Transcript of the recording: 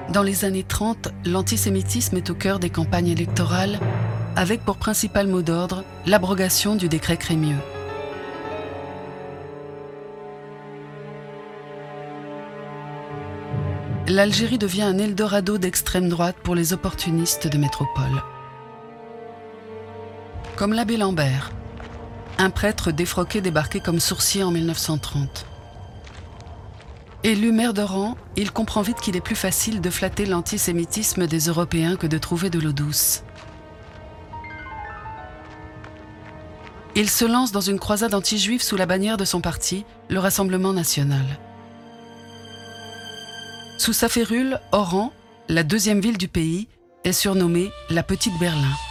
Dans les années 30, l'antisémitisme est au cœur des campagnes électorales, avec pour principal mot d'ordre l'abrogation du décret Crémieux. L'Algérie devient un Eldorado d'extrême droite pour les opportunistes de métropole. Comme l'abbé Lambert, un prêtre défroqué débarqué comme sourcier en 1930. Élu maire d'Oran, il comprend vite qu'il est plus facile de flatter l'antisémitisme des Européens que de trouver de l'eau douce. Il se lance dans une croisade anti-juive sous la bannière de son parti, le Rassemblement national. Sous sa férule, Oran, la deuxième ville du pays, est surnommée la Petite Berlin.